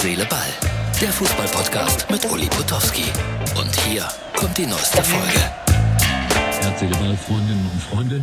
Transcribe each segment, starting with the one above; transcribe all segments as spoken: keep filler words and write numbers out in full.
Seele, Ball. Der Fußball-Podcast mit Uli Potowski. Und hier kommt die neueste Folge. Herz, Seele, Ball, Freundinnen und Freunde.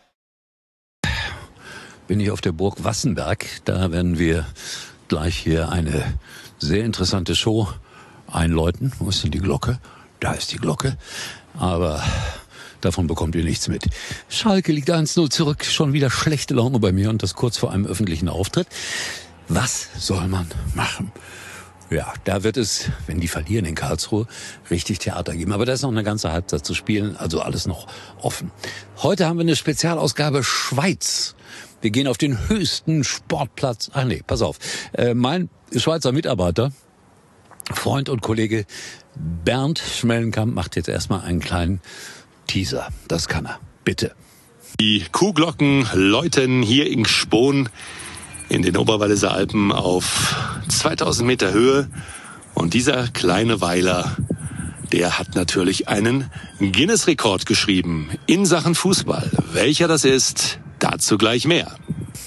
Bin ich auf der Burg Wassenberg. Da werden wir gleich hier eine sehr interessante Show einläuten. Wo ist denn die Glocke? Da ist die Glocke. Aber davon bekommt ihr nichts mit. Schalke liegt eins null zurück. Schon wieder schlechte Laune bei mir und das kurz vor einem öffentlichen Auftritt. Was soll man machen? Ja, da wird es, wenn die verlieren in Karlsruhe, richtig Theater geben. Aber da ist noch eine ganze Halbzeit zu spielen, also alles noch offen. Heute haben wir eine Spezialausgabe Schweiz. Wir gehen auf den höchsten Sportplatz. Ach nee, pass auf. Äh, mein Schweizer Mitarbeiter, Freund und Kollege Bernd Schmellenkamp macht jetzt erstmal einen kleinen Teaser. Das kann er. Bitte. Die Kuhglocken läuten hier in Gspon in den Oberwalliser Alpen auf zweitausend Meter Höhe. Und dieser kleine Weiler, der hat natürlich einen Guinness-Rekord geschrieben in Sachen Fußball. Welcher das ist, dazu gleich mehr.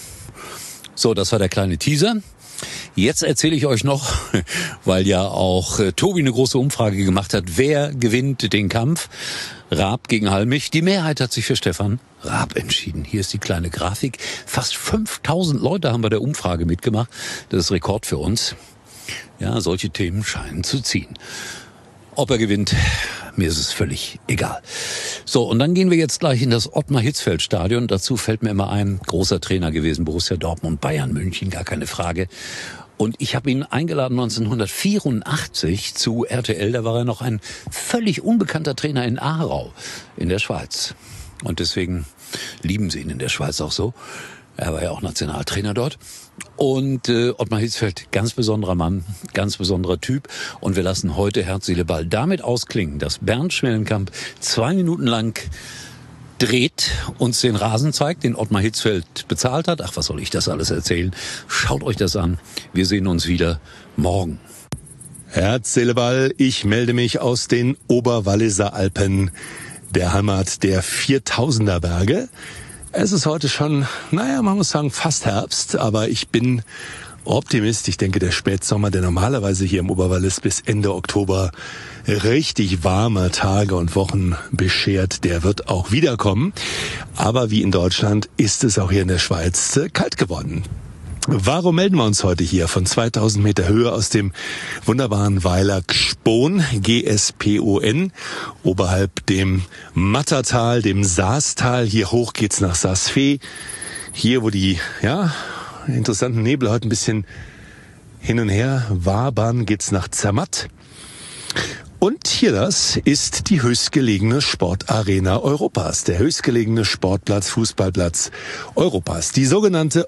So, das war der kleine Teaser. Jetzt erzähle ich euch noch, weil ja auch äh, Tobi eine große Umfrage gemacht hat, wer gewinnt den Kampf? Raab gegen Halmich. Die Mehrheit hat sich für Stefan Raab entschieden. Hier ist die kleine Grafik. Fast fünftausend Leute haben bei der Umfrage mitgemacht. Das ist Rekord für uns. Ja, solche Themen scheinen zu ziehen. Ob er gewinnt, mir ist es völlig egal. So, und dann gehen wir jetzt gleich in das Ottmar-Hitzfeld-Stadion. Dazu fällt mir immer ein, großer Trainer gewesen, Borussia Dortmund, Bayern München, gar keine Frage. Und ich habe ihn eingeladen neunzehnhundertvierundachtzig zu R T L. Da war er noch ein völlig unbekannter Trainer in Aarau in der Schweiz. Und deswegen lieben sie ihn in der Schweiz auch so. Er war ja auch Nationaltrainer dort. Und äh, Ottmar Hitzfeld, ganz besonderer Mann, ganz besonderer Typ. Und wir lassen heute Herz, Seele, Ball damit ausklingen, dass Bernd Schmellenkamp zwei Minuten lang dreht, uns den Rasen zeigt, den Ottmar Hitzfeld bezahlt hat. Ach, was soll ich das alles erzählen? Schaut euch das an. Wir sehen uns wieder morgen. Herz, Seele, Ball, ich melde mich aus den Oberwalliser Alpen, der Heimat der viertausender Berge. Es ist heute schon, naja, man muss sagen, fast Herbst, aber ich bin Optimist. Ich denke, der Spätsommer, der normalerweise hier im Oberwallis bis Ende Oktober richtig warme Tage und Wochen beschert, der wird auch wiederkommen. Aber wie in Deutschland ist es auch hier in der Schweiz kalt geworden. Warum melden wir uns heute hier von zweitausend Meter Höhe aus dem wunderbaren Weiler Gspon, G S P O N, oberhalb dem Mattertal, dem Saastal. Hier hoch geht's nach Saas-Fee. Hier, wo die, ja, interessanten Nebel heute ein bisschen hin und her wabern, geht's nach Zermatt. Und hier das ist die höchstgelegene Sportarena Europas, der höchstgelegene Sportplatz, Fußballplatz Europas, die sogenannte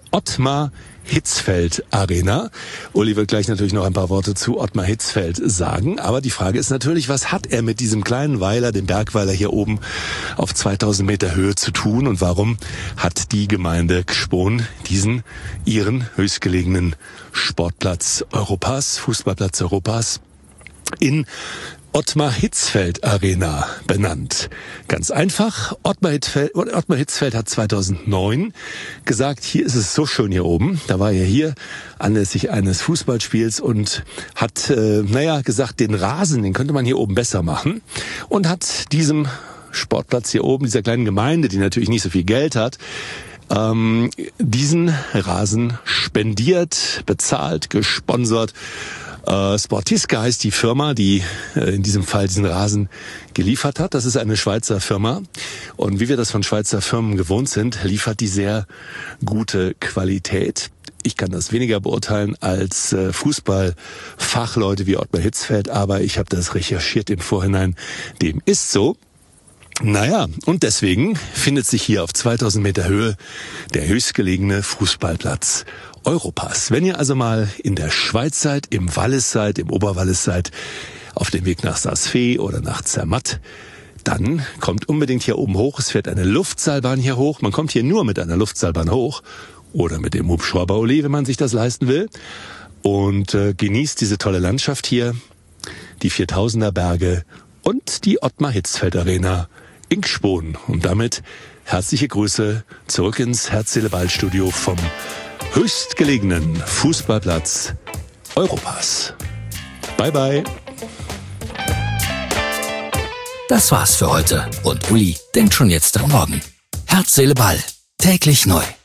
Ottmar-Hitzfeld-Arena. Uli wird gleich natürlich noch ein paar Worte zu Ottmar Hitzfeld sagen, aber die Frage ist natürlich, was hat er mit diesem kleinen Weiler, dem Bergweiler hier oben auf zweitausend Meter Höhe zu tun und warum hat die Gemeinde Gspon diesen ihren höchstgelegenen Sportplatz Europas, Fußballplatz Europas in Ottmar-Hitzfeld-Arena benannt. Ganz einfach, Ottmar Hitzfeld, Ottmar Hitzfeld hat zweitausendneun gesagt, hier ist es so schön hier oben. Da war er hier anlässlich eines Fußballspiels und hat, äh, naja, gesagt, den Rasen, den könnte man hier oben besser machen. Und hat diesem Sportplatz hier oben, dieser kleinen Gemeinde, die natürlich nicht so viel Geld hat, ähm, diesen Rasen spendiert, bezahlt, gesponsert. Uh, Sportiska heißt die Firma, die uh, in diesem Fall diesen Rasen geliefert hat. Das ist eine Schweizer Firma. Und wie wir das von Schweizer Firmen gewohnt sind, liefert die sehr gute Qualität. Ich kann das weniger beurteilen als uh, Fußballfachleute wie Ottmar Hitzfeld, aber ich habe das recherchiert im Vorhinein. Dem ist so. Naja, und deswegen findet sich hier auf zweitausend Meter Höhe der höchstgelegene Fußballplatz Europas. Wenn ihr also mal in der Schweiz seid, im Wallis seid, im Oberwallis seid, auf dem Weg nach Saas-Fee oder nach Zermatt, dann kommt unbedingt hier oben hoch. Es fährt eine Luftseilbahn hier hoch. Man kommt hier nur mit einer Luftseilbahn hoch oder mit dem Hubschrauber Ole, wenn man sich das leisten will. Und äh, genießt diese tolle Landschaft hier, die viertausender Berge und die Ottmar-Hitzfeld-Arena in Gspon. Und damit herzliche Grüße zurück ins Herz-Seele-Ball-Studio vom höchstgelegenen Fußballplatz Europass. Bye, bye. Das war's für heute und Uli denkt schon jetzt an morgen. Herz, Seele, Ball. Täglich neu.